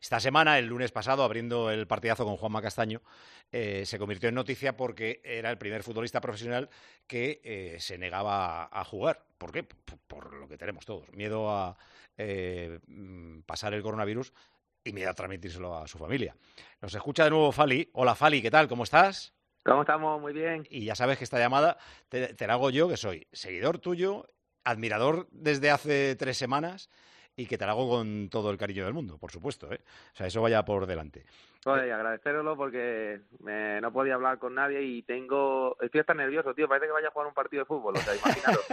Esta semana, el lunes pasado, abriendo el partidazo con Juanma Castaño, se convirtió en noticia porque era el primer futbolista profesional que se negaba a jugar. ¿Por qué? Por lo que tenemos todos. Miedo a pasar el coronavirus y miedo a transmitírselo a su familia. Nos escucha de nuevo Fali. Hola Fali, ¿qué tal? ¿Cómo estás? ¿Cómo estamos? Muy bien. Y ya sabes que esta llamada te la hago yo, que soy seguidor tuyo, admirador desde hace 3 semanas y que te la hago con todo el cariño del mundo, por supuesto, ¿eh? O sea, eso vaya por delante. Eh, Oye, agradecéroslo porque no podía hablar con nadie y estoy hasta nervioso, tío. Parece que vaya a jugar un partido de fútbol, o sea, imaginaros.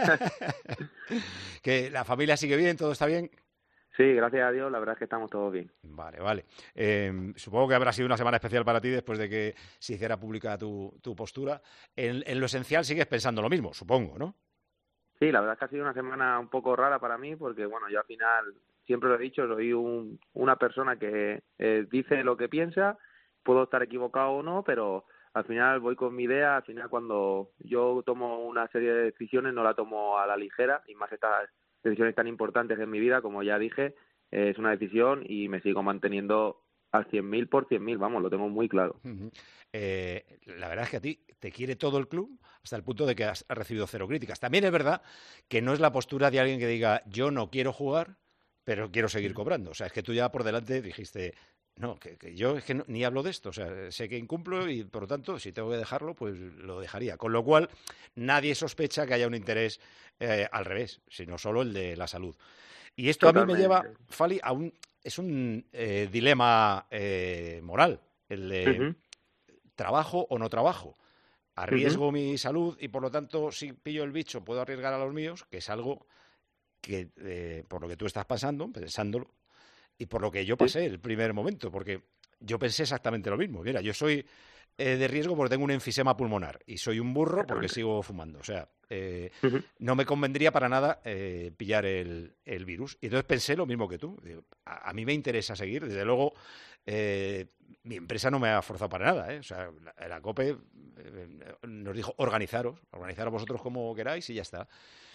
que la familia sigue bien, todo está bien. Sí, gracias a Dios, la verdad es que estamos todos bien. Vale, vale. Supongo que habrá sido una semana especial para ti después de que se hiciera pública tu postura. En lo esencial sigues pensando lo mismo, supongo, ¿no? Sí, la verdad es que ha sido una semana un poco rara para mí porque, bueno, yo al final, siempre lo he dicho, soy una persona que dice lo que piensa, puedo estar equivocado o no, pero al final voy con mi idea, al final cuando yo tomo una serie de decisiones no la tomo a la ligera, y más estas decisiones tan importantes en mi vida, como ya dije, es una decisión y me sigo manteniendo al 100.000 por 100.000, vamos, lo tengo muy claro. Ujú. La verdad es que a ti te quiere todo el club hasta el punto de que has recibido 0 críticas. También es verdad que no es la postura de alguien que diga yo no quiero jugar, pero quiero seguir cobrando. O sea, es que tú ya por delante dijiste, no, que yo es que ni hablo de esto. O sea, sé que incumplo y por lo tanto, si tengo que dejarlo, pues lo dejaría. Con lo cual, nadie sospecha que haya un interés al revés, sino solo el de la salud. Y esto a mí me lleva, Totalmente. Fali, es un dilema moral, el de Ujú, trabajo o no trabajo. ujú. Arriesgo mi salud y por lo tanto, si pillo el bicho, puedo arriesgar a los míos, que es algo que por lo que tú estás pasando, pensándolo, y por lo que yo Sí. pasé el primer momento, porque yo pensé exactamente lo mismo. Mira, yo soy de riesgo porque tengo un enfisema pulmonar y soy un burro porque Exactamente. sigo fumando. O sea, Ujú. no me convendría para nada pillar el virus. Y entonces pensé lo mismo que tú. Digo, a mí me interesa seguir. Desde luego, eh, mi empresa no me ha forzado para nada, ¿eh? O sea, la COPE nos dijo organizaros vosotros como queráis y ya está.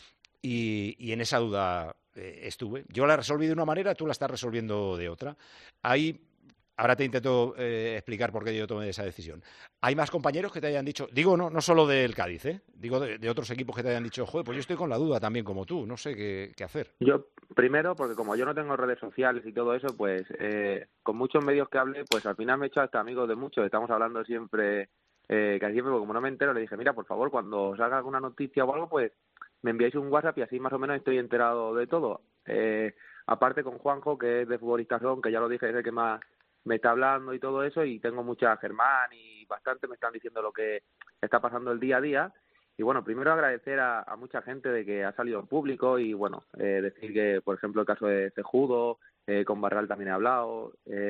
Y en esa duda estuve. Yo la resolví de una manera, tú la estás resolviendo de otra. Hay, ahora te intento explicar por qué yo tomé esa decisión. ¿Hay más compañeros que te hayan dicho, digo, no solo del Cádiz, digo de otros equipos que te hayan dicho, joder, pues yo estoy con la duda también como tú, no sé qué hacer? Yo, primero, porque como yo no tengo redes sociales y todo eso, pues con muchos medios que hablé, pues al final me he hecho hasta amigos de muchos. Estamos hablando siempre, casi siempre, porque como no me entero, le dije, mira, por favor, cuando salga alguna noticia o algo, pues me enviáis un WhatsApp y así más o menos estoy enterado de todo. Aparte con Juanjo, que es de Futbolistas Son, que ya lo dije, es el que más me está hablando y todo eso, y tengo mucha Germán y bastante me están diciendo lo que está pasando el día a día. Y bueno, primero agradecer a mucha gente de que ha salido en público y bueno, decir que, por ejemplo, el caso de Cejudo, con Barral también he hablado,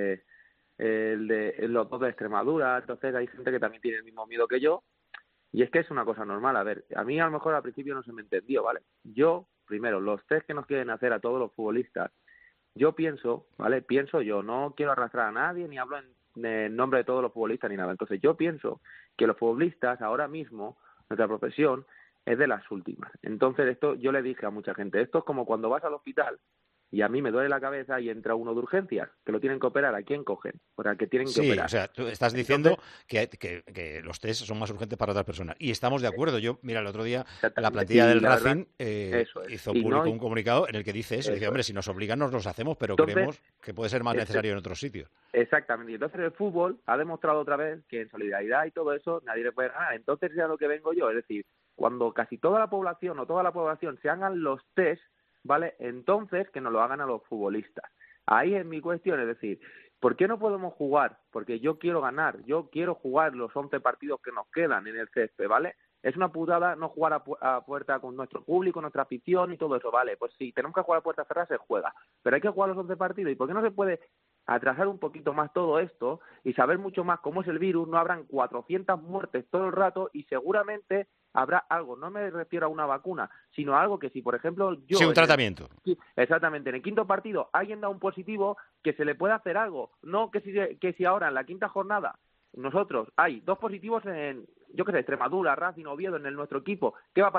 los dos de Extremadura, entonces hay gente que también tiene el mismo miedo que yo y es que es una cosa normal. A ver, a mí a lo mejor al principio no se me entendió, ¿vale? Yo, primero, los test que nos quieren hacer a todos los futbolistas, yo pienso, ¿vale? Pienso yo, no quiero arrastrar a nadie ni hablo en nombre de todos los futbolistas ni nada. Entonces yo pienso que los futbolistas ahora mismo, nuestra profesión, es de las últimas. Entonces esto yo le dije a mucha gente, esto es como cuando vas al hospital y a mí me duele la cabeza y entra uno de urgencias, que lo tienen que operar, ¿a quién cogen? O sea, que tienen que Sí, o operar. sea, tú estás Entonces, diciendo que los test son más urgentes para otras personas. Y estamos de acuerdo. Yo, mira, el otro día la exactamente. plantilla Y del la verdad, Racing eso es. hizo Y no, público un comunicado en el que dice eso. Dice, eso es. hombre, si nos obligan nos los hacemos, pero Entonces, creemos que puede ser más este, necesario en otros sitios. exactamente. Y entonces el fútbol ha demostrado otra vez que en solidaridad y todo eso nadie le puede ganar. Entonces ya lo que vengo yo, es decir, cuando casi toda la población o toda la población se hagan los test, ¿vale? Entonces que nos lo hagan a los futbolistas. Ahí es mi cuestión, es decir, ¿por qué no podemos jugar? Porque yo quiero ganar, yo quiero jugar los 11 partidos que nos quedan en el césped, ¿vale? Es una putada no jugar a puerta con nuestro público, nuestra afición y todo eso, ¿vale? Pues sí, tenemos que jugar a puerta cerrada, se juega, pero hay que jugar los 11 partidos. ¿Y por qué no se puede atrasar un poquito más todo esto y saber mucho más cómo es el virus? No habrán 400 muertes todo el rato y seguramente habrá algo, no me refiero a una vacuna, sino a algo que si, por ejemplo, Sí, yo un tratamiento. exactamente, en el quinto partido alguien da un positivo, que se le pueda hacer algo, no que si ahora en la quinta jornada nosotros hay dos positivos en, yo qué sé, Extremadura, Racing, Oviedo, en nuestro equipo, ¿qué va a pasar?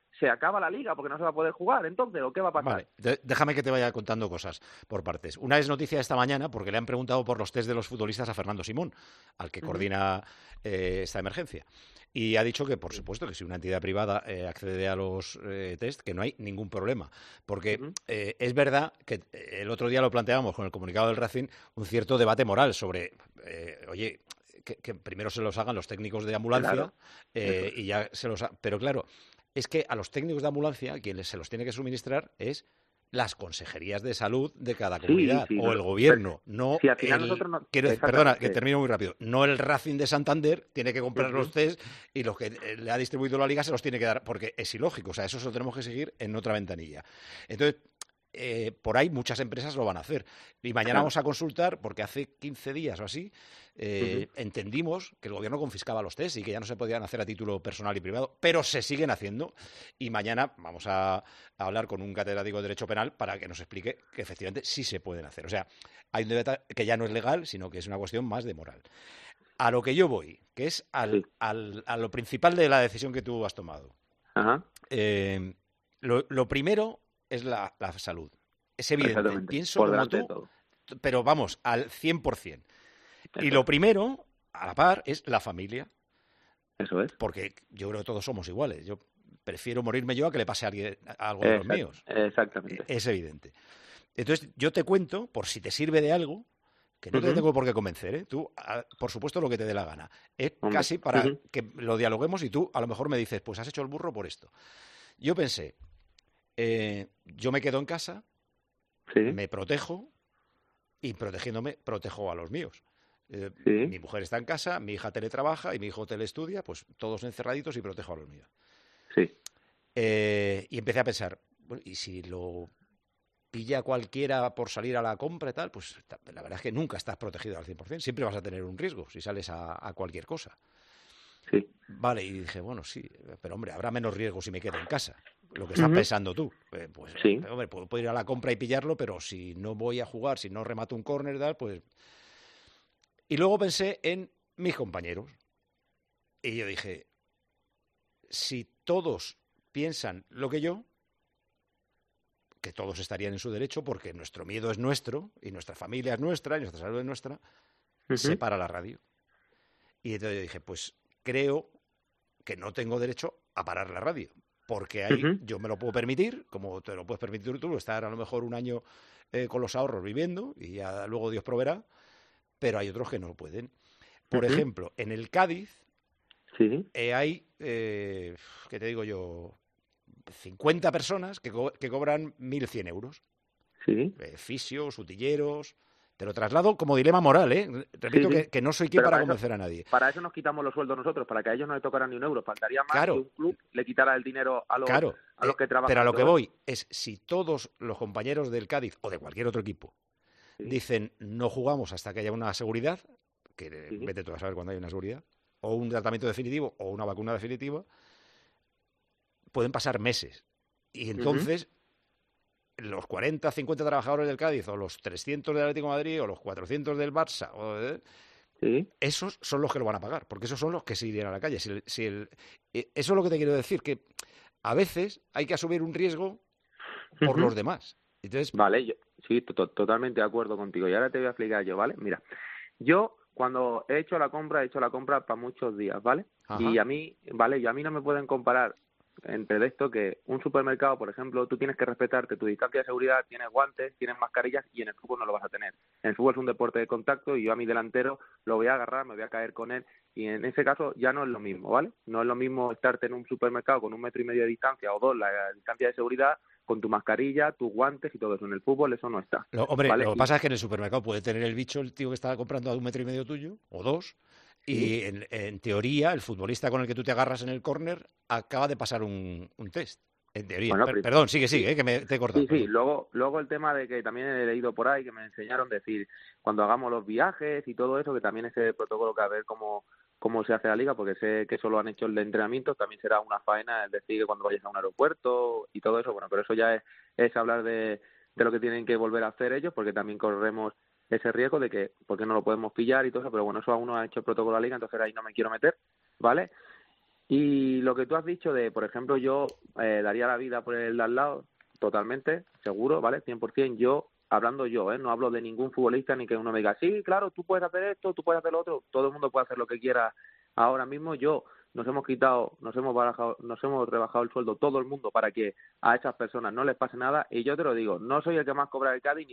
se acaba la liga porque no se va a poder jugar, entonces, ¿o qué va a pasar? Vale, déjame que te vaya contando cosas por partes. Una es noticia esta mañana porque le han preguntado por los test de los futbolistas a Fernando Simón, al que coordina esta emergencia. Y ha dicho que, por supuesto, que si una entidad privada accede a los test, que no hay ningún problema. Porque es verdad que el otro día lo planteábamos con el comunicado del Racing, un cierto debate moral sobre, oye, que primero se los hagan los técnicos de ambulancia, Claro. y ya se los... Pero claro, es que a los técnicos de ambulancia quien se los tiene que suministrar es las consejerías de salud de cada comunidad o el gobierno, no si al final nosotros no... Perdona, que termino muy rápido. No el Racing de Santander tiene que comprar los test y los que le ha distribuido la liga se los tiene que dar, porque es ilógico. O sea, eso se lo tenemos que seguir en otra ventanilla. Entonces, por ahí muchas empresas lo van a hacer. Y mañana vamos a consultar, porque hace 15 días o así entendimos que el gobierno confiscaba los test y que ya no se podían hacer a título personal y privado, pero se siguen haciendo. Y mañana vamos a hablar con un catedrático de Derecho Penal para que nos explique que efectivamente sí se pueden hacer. O sea, hay un debate que ya no es legal, sino que es una cuestión más de moral. A lo que yo voy, que es a lo principal de la decisión que tú has tomado. Ajá. Lo primero es la salud. Es evidente. Pienso por como tú, pero vamos, al 100%. Y lo primero, a la par, es la familia. Eso es. Porque yo creo que todos somos iguales. Yo prefiero morirme yo a que le pase a alguien algo de los míos. Exactamente. Es evidente. Entonces, yo te cuento, por si te sirve de algo, que no te tengo por qué convencer, ¿eh? Tú, por supuesto, lo que te dé la gana. Es casi para que lo dialoguemos y tú a lo mejor me dices, pues has hecho el burro por esto. Yo pensé, yo me quedo en casa, me protejo y protegiéndome protejo a los míos. Mi mujer está en casa, mi hija teletrabaja y mi hijo teleestudia, pues todos encerraditos y protejo a los míos. Sí. Y empecé a pensar, bueno, ¿y si lo pilla cualquiera por salir a la compra y tal? Pues la verdad es que nunca estás protegido al 100%, siempre vas a tener un riesgo si sales a cualquier cosa. Sí. Vale, y dije, bueno, sí, pero hombre, habrá menos riesgo si me quedo en casa. Lo que estás pensando tú. Pues, hombre, puedo ir a la compra y pillarlo, pero si no voy a jugar, si no remato un córner y tal, pues... Y luego pensé en mis compañeros. Y yo dije, si todos piensan lo que yo, que todos estarían en su derecho, porque nuestro miedo es nuestro, y nuestra familia es nuestra, y nuestra salud es nuestra, se para la radio. Y entonces yo dije, pues creo que no tengo derecho a parar la radio, porque ahí yo me lo puedo permitir, como te lo puedes permitir tú, estar a lo mejor un año con los ahorros viviendo, y ya luego Dios proveerá, pero hay otros que no lo pueden. Por ejemplo, en el Cádiz hay, ¿qué te digo yo?, 50 personas que cobran 1.100 euros. Sí. Fisios, utilleros... Te lo traslado como dilema moral, ¿eh? Repito que no soy quien para convencer a nadie. Para eso nos quitamos los sueldos nosotros, para que a ellos no les tocara ni un euro. Faltaría más que un club le quitara el dinero a los que trabajan. Pero a lo que voy es, si todos los compañeros del Cádiz o de cualquier otro equipo dicen no jugamos hasta que haya una seguridad, que vete tú a saber cuándo hay una seguridad, o un tratamiento definitivo o una vacuna definitiva, pueden pasar meses. Y entonces... los 40, 50 trabajadores del Cádiz, o los 300 del Atlético de Madrid, o los 400 del Barça, esos son los que lo van a pagar, porque esos son los que se irían a la calle. Eso es lo que te quiero decir, que a veces hay que asumir un riesgo por los demás. Entonces... Vale, sí, totalmente de acuerdo contigo. Y ahora te voy a explicar yo, ¿vale? Mira, yo cuando he hecho la compra para muchos días, ¿vale? Ajá. Y a mí no me pueden comparar entre esto que un supermercado, por ejemplo, tú tienes que respetarte tu distancia de seguridad, tienes guantes, tienes mascarillas, y en el fútbol no lo vas a tener. En el fútbol es un deporte de contacto y yo a mi delantero lo voy a agarrar, me voy a caer con él, y en ese caso ya no es lo mismo, ¿vale? No es lo mismo estarte en un supermercado con 1,5 metros de distancia o 2, la distancia de seguridad, con tu mascarilla, tus guantes y todo eso. En el fútbol eso no está. Hombre, ¿vale? Lo que pasa es que en el supermercado puede tener el bicho el tío que está comprando a 1,5 metros tuyo, o 2, y en teoría el futbolista con el que tú te agarras en el córner acaba de pasar un test. En teoría. Bueno, perdón, sigue, que te he cortado. Sí, luego el tema de que también he leído por ahí, que me enseñaron decir, cuando hagamos los viajes y todo eso, que también ese protocolo que a ver cómo se hace la liga, porque sé que solo han hecho el de entrenamiento, también será una faena el decir que cuando vayas a un aeropuerto y todo eso, bueno, pero eso ya es hablar de lo que tienen que volver a hacer ellos, porque también corremos ese riesgo de que, porque no lo podemos pillar y todo eso, pero bueno, eso aún no ha hecho el protocolo de la liga, entonces ahí no me quiero meter, ¿vale? Y lo que tú has dicho de, por ejemplo, yo daría la vida por el de al lado, totalmente, seguro, ¿vale? 100%. Yo, hablando yo, no hablo de ningún futbolista ni que uno me diga, sí, claro, tú puedes hacer esto, tú puedes hacer lo otro, todo el mundo puede hacer lo que quiera ahora mismo. Nos hemos rebajado el sueldo todo el mundo para que a esas personas no les pase nada. Y yo te lo digo, no soy el que más cobra el Cádiz,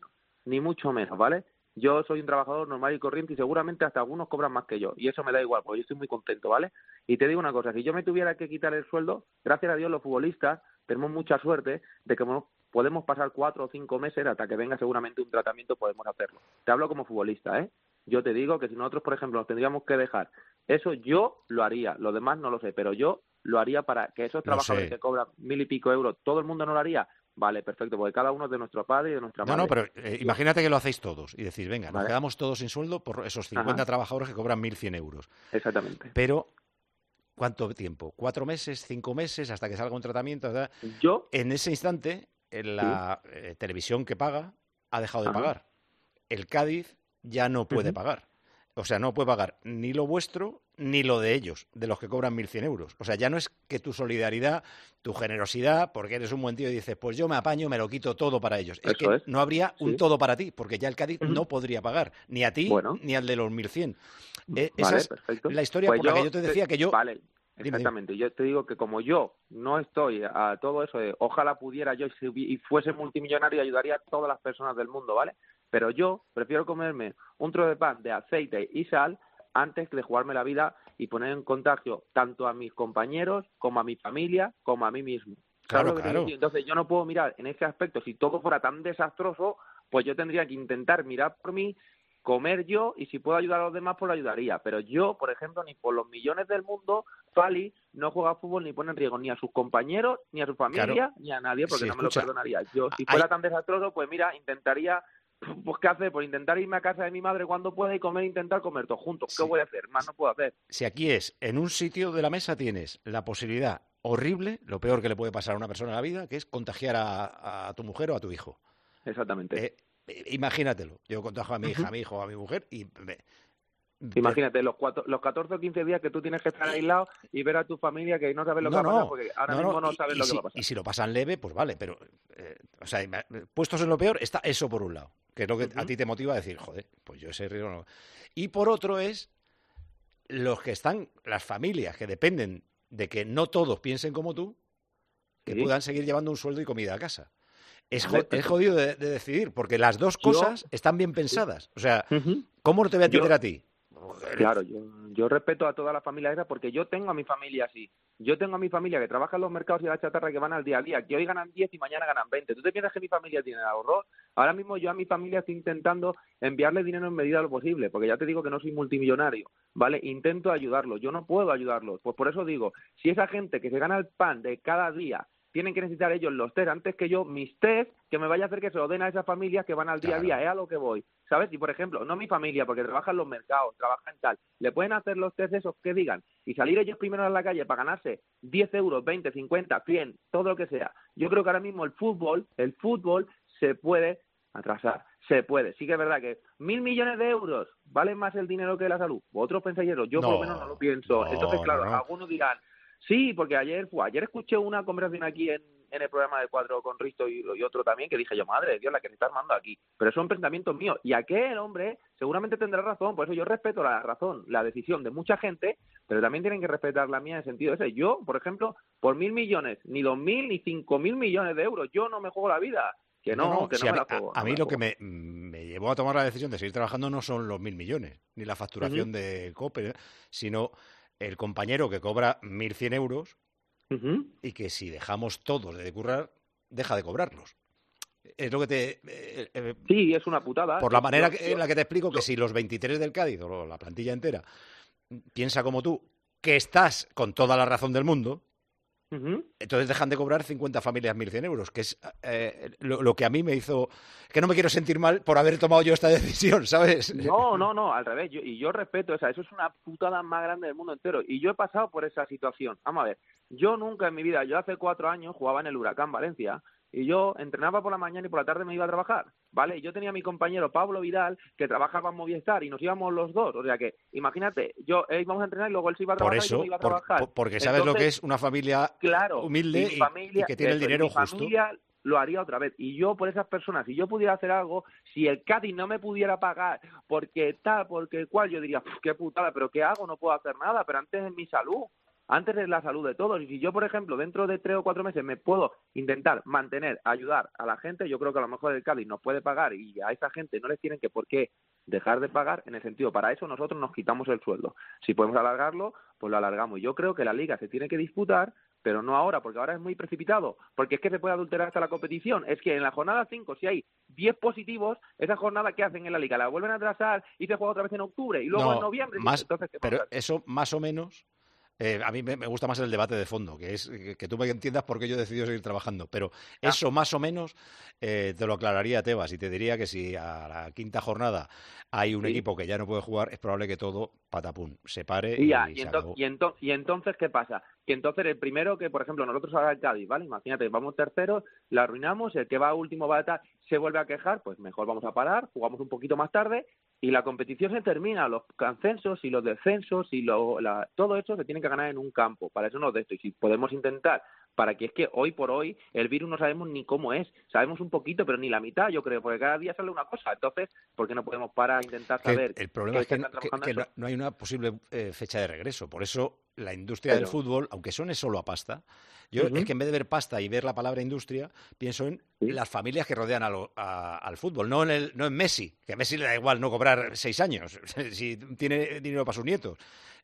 ni mucho menos, ¿vale? Yo soy un trabajador normal y corriente y seguramente hasta algunos cobran más que yo. Y eso me da igual, porque yo estoy muy contento, ¿vale? Y te digo una cosa, si yo me tuviera que quitar el sueldo, gracias a Dios los futbolistas tenemos mucha suerte de que podemos pasar 4 o 5 meses hasta que venga seguramente un tratamiento, podemos hacerlo. Te hablo como futbolista, ¿eh? Yo te digo que si nosotros, por ejemplo, nos tendríamos que dejar, eso yo lo haría, los demás no lo sé, pero yo lo haría para que esos trabajadores que cobran 1.000 y pico euros, ¿todo el mundo no lo haría? Vale, perfecto, porque cada uno es de nuestro padre y de nuestra madre. No, pero imagínate que lo hacéis todos y decís, venga, nos quedamos todos sin sueldo por esos 50 trabajadores que cobran 1.100 euros. Exactamente. Pero, ¿cuánto tiempo? ¿4 meses? ¿5 meses? Hasta que salga un tratamiento. ¿Verdad? En ese instante, en la televisión que paga ha dejado de pagar. El Cádiz ya no puede pagar. O sea, no puede pagar ni lo vuestro ni lo de ellos, de los que cobran 1.100 euros. O sea, ya no es que tu solidaridad, tu generosidad, porque eres un buen tío y dices, pues yo me apaño, me lo quito todo para ellos. Es que no habría un todo para ti, porque ya el Cádiz no podría pagar, ni a ti ni al de los 1.100. Esa es la historia por la que yo te decía que yo... Vale. Exactamente, yo te digo que como yo no estoy a todo eso de ojalá pudiera yo y fuese multimillonario y ayudaría a todas las personas del mundo, ¿vale? Pero yo prefiero comerme un trozo de pan de aceite y sal antes de jugarme la vida y poner en contagio tanto a mis compañeros como a mi familia como a mí mismo. Claro. Entonces yo no puedo mirar en ese aspecto, si todo fuera tan desastroso, pues yo tendría que intentar mirar por mí, comer yo, y si puedo ayudar a los demás, pues lo ayudaría. Pero yo, por ejemplo, ni por los millones del mundo, Fali no juega fútbol ni pone en riesgo ni a sus compañeros, ni a su familia, ni a nadie, porque no me lo perdonaría. Yo, si fuera tan desastroso, pues mira, intentaría... Pues ¿qué hacer? Pues intentar irme a casa de mi madre cuando pueda y intentar comer todos juntos. ¿Qué voy a hacer? Más no puedo hacer. Si aquí es, en un sitio de la mesa tienes la posibilidad horrible, lo peor que le puede pasar a una persona en la vida, que es contagiar a tu mujer o a tu hijo. Exactamente. Imagínatelo. Yo contagio a mi hija, a mi hijo, a mi mujer y... Imagínate los 14 o 15 días que tú tienes que estar aislado y ver a tu familia que no sabes lo que va a pasar porque ahora mismo no sabes lo que va a pasar. Y si lo pasan leve, pues vale, pero o sea, puestos en lo peor está eso por un lado, que es lo que a ti te motiva a decir, joder, pues yo ese riesgo no. Y por otro es los que están, las familias que dependen de que no todos piensen como tú, que puedan seguir llevando un sueldo y comida a casa. Es jodido de decidir, porque las dos cosas están bien pensadas. O sea, ¿cómo no te voy a atender a ti? Claro, yo respeto a toda la familia esa porque yo tengo a mi familia así. Yo tengo a mi familia que trabaja en los mercados y la chatarra que van al día a día, que hoy ganan 10 y mañana ganan 20. ¿Tú te piensas que mi familia tiene ahorro? Ahora mismo yo a mi familia estoy intentando enviarle dinero en medida de lo posible, porque ya te digo que no soy multimillonario, ¿vale? Intento ayudarlos, yo no puedo ayudarlos. Pues por eso digo, si esa gente que se gana el pan de cada día tienen que necesitar ellos los test antes que yo, mis test, que me vaya a hacer que se lo den a esas familias que van al día a día, es a lo que voy, ¿sabes? Y por ejemplo, no mi familia, porque trabaja en los mercados, trabaja en tal, le pueden hacer los test esos que digan, y salir ellos primero a la calle para ganarse 10 euros, 20, 50, 100, todo lo que sea. Yo creo que ahora mismo el fútbol se puede atrasar, se puede. Sí que es verdad que 1.000 millones de euros valen más el dinero que la salud. Vosotros pensáis eso, yo por lo menos no lo pienso. Entonces, claro, algunos dirán, sí, porque ayer escuché una conversación aquí en el programa de Cuatro con Risto y otro también, que dije yo, madre de Dios, la que se está armando aquí. Pero son pensamientos míos. Y aquel hombre seguramente tendrá razón. Por eso yo respeto la razón, la decisión de mucha gente, pero también tienen que respetar la mía en el sentido ese. Yo, por ejemplo, por 1.000 millones, ni 2.000 ni 5.000 millones de euros, yo no me juego la vida. Que no me la juego. A mí lo que me llevó a tomar la decisión de seguir trabajando no son los 1.000 millones, ni la facturación de COPE, sino el compañero que cobra 1.100 euros y que si dejamos todos de currar, deja de cobrarlos. Es lo que te... sí, es una putada. Por la manera en la que te explico que si los 23 del Cádiz, o la plantilla entera, piensa como tú, que estás con toda la razón del mundo, entonces dejan de cobrar 50 familias 1.100 euros, que es lo que a mí me hizo... Que no me quiero sentir mal por haber tomado yo esta decisión, ¿sabes? No, al revés. Yo respeto esa. Eso es una putada más grande del mundo entero. Y yo he pasado por esa situación. Vamos a ver. Yo nunca en mi vida, yo hace 4 años jugaba en el Huracán Valencia y yo entrenaba por la mañana y por la tarde me iba a trabajar, ¿vale? Y yo tenía a mi compañero Pablo Vidal, que trabajaba en Movistar, y nos íbamos los dos. O sea que, imagínate, yo íbamos a entrenar y luego él se iba a Por trabajar y yo eso, me iba a trabajar. porque sabes lo que Entonces, es una familia claro, humilde y que tiene el dinero mi justo. familia lo haría otra vez. Y yo, por esas personas, si yo pudiera hacer algo, si el Cádiz no me pudiera pagar porque tal, porque cual, yo diría, qué putada, pero ¿qué hago? No puedo hacer nada, pero antes es mi salud. Antes es la salud de todos. Y si yo, por ejemplo, dentro de 3 o 4 meses me puedo intentar mantener, ayudar a la gente, yo creo que a lo mejor el Cádiz nos puede pagar y a esa gente no les tienen que por qué dejar de pagar, en el sentido, para eso nosotros nos quitamos el sueldo. Si podemos alargarlo, pues lo alargamos. Yo creo que la Liga se tiene que disputar, pero no ahora, porque ahora es muy precipitado, porque es que se puede adulterar hasta la competición. Es que en la jornada 5, si hay 10 positivos, esa jornada que hacen en la Liga la vuelven a atrasar y se juega otra vez en octubre y luego en noviembre. Entonces, ¿qué pasa? Pero eso más o menos... a mí me gusta más el debate de fondo, que es que tú me entiendas por qué yo he decidido seguir trabajando. Pero eso más o menos te lo aclararía Tebas y te diría que si a la quinta jornada hay un equipo que ya no puede jugar, es probable que todo, patapum, se pare y se acabó. Y entonces, ¿qué pasa? Que entonces el primero que, por ejemplo, nosotros ahora el Cádiz, ¿vale? Imagínate, vamos terceros, la arruinamos, el que va último va a estar, se vuelve a quejar, pues mejor vamos a parar, jugamos un poquito más tarde y la competición se termina, los ascensos y los descensos y todo eso se tiene que ganar en un campo, para eso nos de esto. Y si podemos intentar, para que es que hoy por hoy el virus no sabemos ni cómo es, sabemos un poquito, pero ni la mitad, yo creo, porque cada día sale una cosa. Entonces, ¿por qué no podemos parar a intentar saber? El problema es que no hay una posible fecha de regreso, por eso la industria del fútbol, aunque suene solo a pasta, yo es que en vez de ver pasta y ver la palabra industria, pienso en las familias que rodean al fútbol, no en Messi, que a Messi le da igual no cobrar 6 años, si tiene dinero para sus nietos,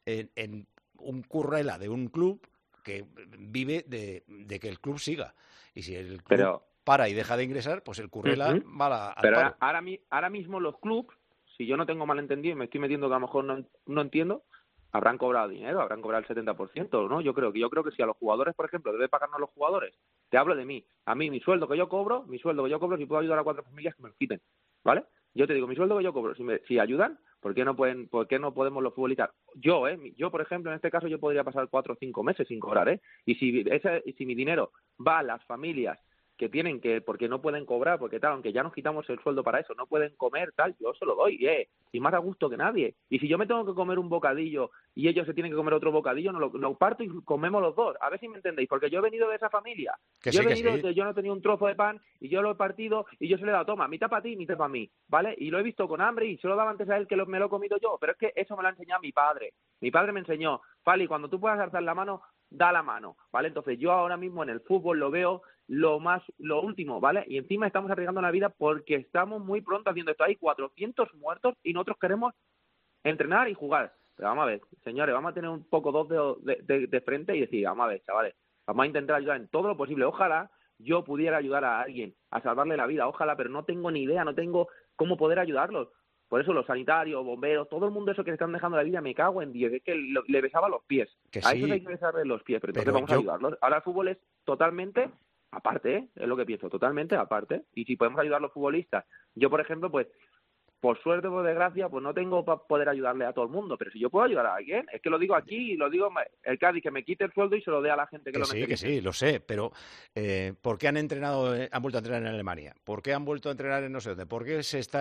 en un currela de un club que vive de que el club siga. Y si el club para y deja de ingresar, pues el currela va al paro. Ahora mismo los clubes, si yo no tengo malentendido y me estoy metiendo que a lo mejor no entiendo, habrán cobrado dinero, habrán cobrado el 70%, ¿no? Yo creo que si a los jugadores, por ejemplo, debe pagarnos a los jugadores, te hablo de mí, a mí mi sueldo que yo cobro, si puedo ayudar a 4 familias que me lo quiten, ¿vale? Yo te digo, mi sueldo que yo cobro, si ayudan, ¿por qué no podemos los futbolistas? Yo, por ejemplo, en este caso yo podría pasar 4 o 5 meses sin cobrar, ¿eh? Y si mi dinero va a las familias que tienen que, porque no pueden cobrar, porque tal, aunque ya nos quitamos el sueldo para eso, no pueden comer, tal, yo se lo doy, y más a gusto que nadie. Y si yo me tengo que comer un bocadillo y ellos se tienen que comer otro bocadillo, no lo parto y comemos los dos, a ver si me entendéis, porque yo he venido de esa familia, yo no tenía un trozo de pan y yo lo he partido y yo se le he dado, toma, mitad para ti, mitad para mí, ¿vale? Y lo he visto con hambre y se lo daba antes a él que me lo he comido yo, pero es que eso me lo ha enseñado mi padre me enseñó, Fali, cuando tú puedas alzar la mano, da la mano, ¿vale? Entonces yo ahora mismo en el fútbol lo veo lo último, ¿vale? Y encima estamos arriesgando la vida porque estamos muy pronto haciendo esto. Hay 400 muertos y nosotros queremos entrenar y jugar. Pero vamos a ver, señores, vamos a tener un poco dos de frente y decir, vamos a ver, chavales, vamos a intentar ayudar en todo lo posible. Ojalá yo pudiera ayudar a alguien, a salvarle la vida, ojalá, pero no tengo ni idea, no tengo cómo poder ayudarlos. Por eso los sanitarios, bomberos, todo el mundo eso que le están dejando la vida, me cago en Dios, es que le besaba los pies. A eso hay que besarle los pies, pero entonces vamos a ayudarlos. Ahora el fútbol es totalmente aparte, es lo que pienso, totalmente aparte. Y si podemos ayudar a los futbolistas, yo por ejemplo, pues por suerte o por desgracia, pues no tengo para poder ayudarle a todo el mundo, pero si yo puedo ayudar a alguien, es que lo digo aquí y lo digo el Cádiz, que me quite el sueldo y se lo dé a la gente que lo necesite. Que sí, lo sé, pero ¿por qué han vuelto a entrenar en Alemania? ¿Por qué han vuelto a entrenar en no sé dónde? ¿Por qué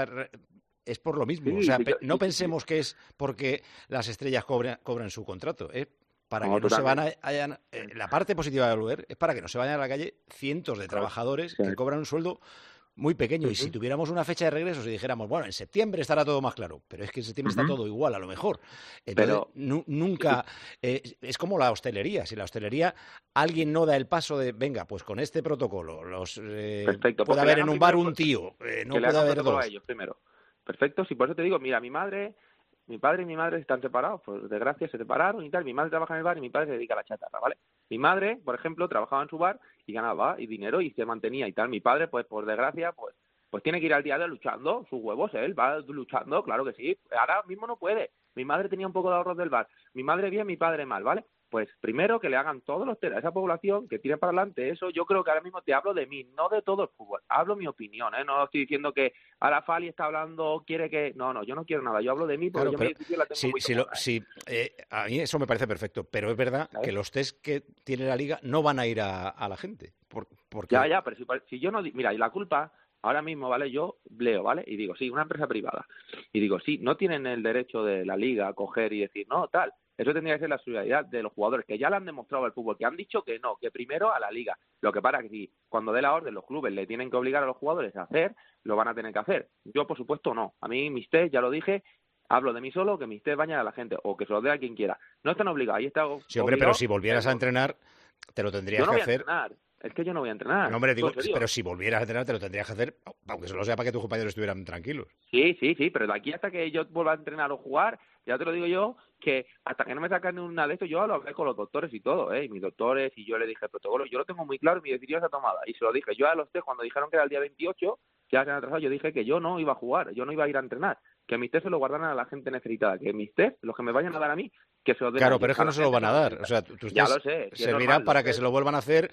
es por lo mismo? No pensemos que es porque las estrellas cobran su contrato, para que no se vayan. La parte positiva de volver es para que no se vayan a la calle cientos de trabajadores que cobran un sueldo muy pequeño. Y si tuviéramos una fecha de regreso, si dijéramos, bueno, en septiembre estará todo más claro, pero es que en septiembre está todo igual, a lo mejor. Entonces, nunca. Es como la hostelería. Si la hostelería alguien no da el paso de, venga, pues con este protocolo, puede haber en un bar un tío, no puede haber dos. A ellos primero. Perfecto, si por eso te digo, mira, mi padre y mi madre están separados, por desgracia se separaron y tal, mi madre trabaja en el bar y mi padre se dedica a la chatarra, ¿vale? Mi madre, por ejemplo, trabajaba en su bar y ganaba y dinero y se mantenía y tal. Mi padre, pues por desgracia, pues tiene que ir al día de luchando, sus huevos, él va luchando, claro que sí, ahora mismo no puede. Mi madre tenía un poco de ahorros del bar, mi madre bien, mi padre mal, ¿vale? Pues primero que le hagan todos los test a esa población, que tire para adelante eso. Yo creo que ahora mismo te hablo de mí, no de todo el fútbol. Hablo mi opinión, no estoy diciendo que ahora Fali está hablando, quiere que... No, yo no quiero nada, yo hablo de mí porque claro, yo la tengo muy tomada, a mí eso me parece perfecto, pero es verdad que los test que tiene la Liga no van a ir a la gente. Porque... Ya, pero si yo no... Mira, y la culpa, ahora mismo, ¿vale? Yo leo, ¿vale? Y digo, sí, una empresa privada. Y digo, sí, no tienen el derecho de la liga a coger y decir, no, tal. Eso tendría que ser la solidaridad de los jugadores, que ya le han demostrado al fútbol, que han dicho que no, que primero a la liga. Lo que pasa que si cuando dé la orden los clubes le tienen que obligar a los jugadores a hacer, lo van a tener que hacer. Yo, por supuesto, no. A mí, mis test, ya lo dije, hablo de mí solo, que mis test vayan a la gente, o que se los dé a quien quiera. No están obligados, ahí está Sí, hombre, pero si volvieras a entrenar, te lo tendrías yo no que voy hacer... a entrenar. Es que yo no voy a entrenar. No, hombre, digo, pero si volvieras a entrenar, te lo tendrías que hacer, aunque solo sea para que tus compañeros estuvieran tranquilos. Sí, pero de aquí hasta que yo vuelva a entrenar o jugar, ya te lo digo yo, que hasta que no me sacan una de esto, yo lo hablé con los doctores y todo, y mis doctores, y yo le dije el protocolo, yo lo tengo muy claro y mi decisión está tomada. Y se lo dije yo a los test cuando dijeron que era el día 28, ya se han atrasado, yo dije que yo no iba a jugar, yo no iba a ir a entrenar, que mis test se lo guardaran a la gente necesitada, que mis test, los que me vayan a dar a mí, que se los den. Claro, pero es que no se lo van a dar. O sea, tus ya test lo sé, servirán para que se lo vuelvan a hacer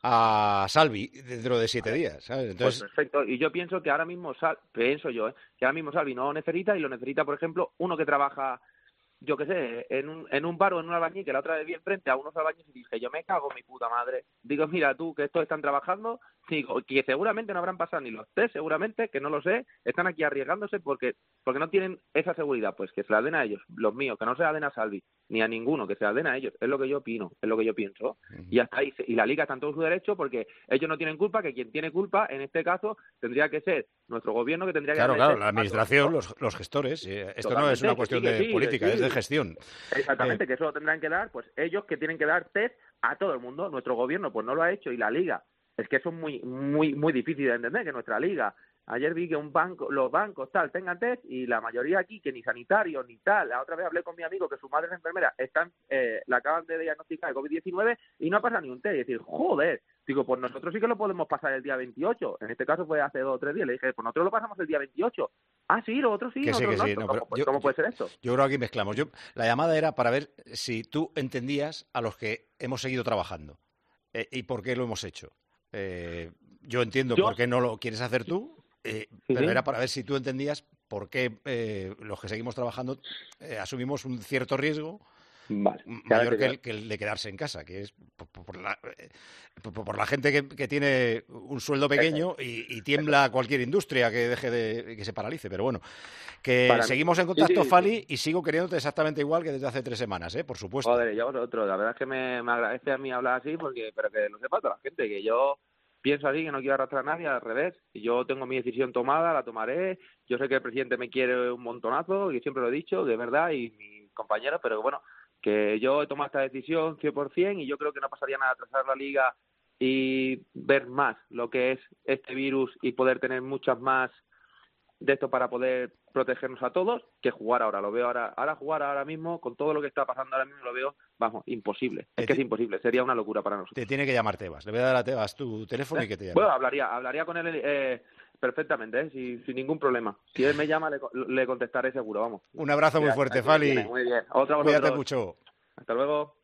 a Salvi dentro de 7 días, ¿sabes? Entonces... Pues perfecto. Y yo pienso que ahora mismo, que ahora mismo Salvi no lo necesita, y lo necesita, por ejemplo, uno que trabaja, yo qué sé, en un bar o en un albañil, que la otra vez vi enfrente a unos albañiles y dije, yo me cago en mi puta madre. Digo, mira tú, que estos están trabajando, digo, que seguramente no habrán pasado ni los test, seguramente, que no lo sé, están aquí arriesgándose porque no tienen esa seguridad, pues que se la den a ellos, los míos, que no se la den a Salvi, ni a ninguno, que se la den a ellos, es lo que yo opino, es lo que yo pienso. Y hasta ahí, y la liga está en todo su derecho porque ellos no tienen culpa, que quien tiene culpa, en este caso, tendría que ser nuestro gobierno, que tendría que... Claro, la administración, los gestores, esto no es una cuestión de política, es de gestión. Exactamente, que eso lo tendrán que dar, pues ellos que tienen que dar test a todo el mundo. Nuestro gobierno pues no lo ha hecho, y la liga, es que eso es muy difícil de entender, que nuestra liga, ayer vi que los bancos tal tengan test, y la mayoría aquí que ni sanitarios ni tal. La otra vez hablé con mi amigo que su madre es enfermera, la acaban de diagnosticar de COVID-19 y no ha pasado ni un test. Y decir, joder, digo, pues nosotros sí que lo podemos pasar el día 28, en este caso fue hace 2 o 3 días, le dije, pues nosotros lo pasamos el día 28. Ah, sí, los otros sí, que nosotros sí, no. pero ¿Cómo puede ser esto? Yo creo que aquí mezclamos. La llamada era para ver si tú entendías a los que hemos seguido trabajando y por qué lo hemos hecho. Yo entiendo por qué no lo quieres hacer tú, pero era para ver si tú entendías por qué los que seguimos trabajando asumimos un cierto riesgo mayor que el de quedarse en casa, que es por la gente que tiene un sueldo pequeño y tiembla cualquier industria que deje que se paralice. Pero bueno, que seguimos en contacto, Fali, y sigo queriéndote exactamente igual que desde hace 3 semanas, por supuesto. Joder, yo vosotros, la verdad es que me agradece a mí hablar así, pero que lo sepa toda la gente, que yo pienso así, que no quiero arrastrar a nadie, al revés. Yo tengo mi decisión tomada, la tomaré. Yo sé que el presidente me quiere un montonazo, y siempre lo he dicho, de verdad, y mis compañeros, pero bueno, que yo he tomado esta decisión 100%, y yo creo que no pasaría nada atrasar la liga y ver más lo que es este virus y poder tener muchas más de esto para poder protegernos a todos, que jugar ahora. Lo veo ahora jugar ahora mismo, con todo lo que está pasando ahora mismo, lo veo, imposible. Es que es imposible, sería una locura para nosotros. Te tiene que llamar Tebas, le voy a dar a Tebas tu teléfono y que te llame. Bueno, hablaría con él perfectamente, sin ningún problema. Si él me llama, le contestaré seguro, vamos. Un abrazo muy fuerte, Fali. Muy bien. Otra Cuídate mucho. Hasta luego.